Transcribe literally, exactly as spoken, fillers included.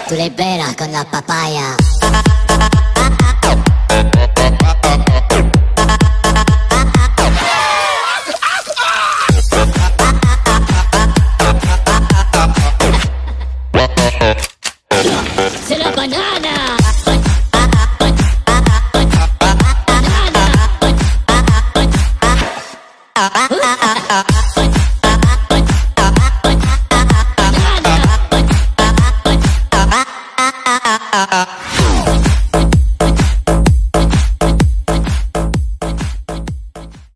Tú le peras con la papaya. ¡Se la banana! Ah, ah, ah.